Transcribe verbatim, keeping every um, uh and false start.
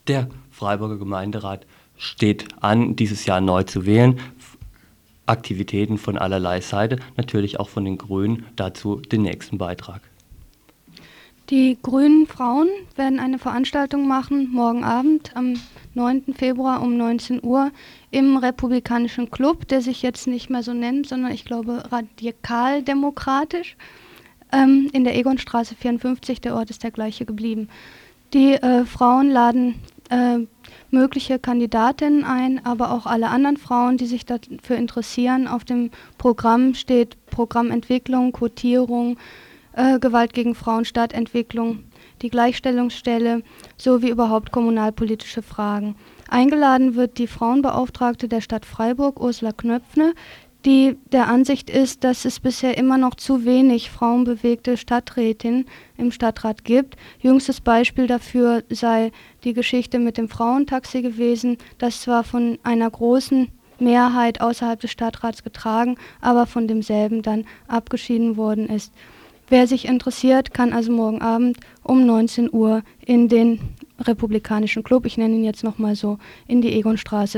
Der Freiburger Gemeinderat steht an, dieses Jahr neu zu wählen. Aktivitäten von allerlei Seite, natürlich auch von den Grünen, dazu den nächsten Beitrag. Die Grünen Frauen werden eine Veranstaltung machen, morgen Abend am neunten Februar um neunzehn Uhr im Republikanischen Club, der sich jetzt nicht mehr so nennt, sondern ich glaube radikal-demokratisch, ähm, in der Egonstraße vierundfünfzig, der Ort ist der gleiche geblieben. Die äh, Frauen laden äh, mögliche Kandidatinnen ein, aber auch alle anderen Frauen, die sich dafür interessieren. Auf dem Programm steht Programmentwicklung, Quotierung, äh, Gewalt gegen Frauen, Stadtentwicklung, die Gleichstellungsstelle sowie überhaupt kommunalpolitische Fragen. Eingeladen wird die Frauenbeauftragte der Stadt Freiburg, Ursula Knöpfne, die der Ansicht ist, dass es bisher immer noch zu wenig frauenbewegte Stadträtinnen im Stadtrat gibt. Jüngstes Beispiel dafür sei die Geschichte mit dem Frauentaxi gewesen, das zwar von einer großen Mehrheit außerhalb des Stadtrats getragen, aber von demselben dann abgeschieden worden ist. Wer sich interessiert, kann also morgen Abend um neunzehn Uhr in den Republikanischen Club, ich nenne ihn jetzt nochmal so, in die Egonstraße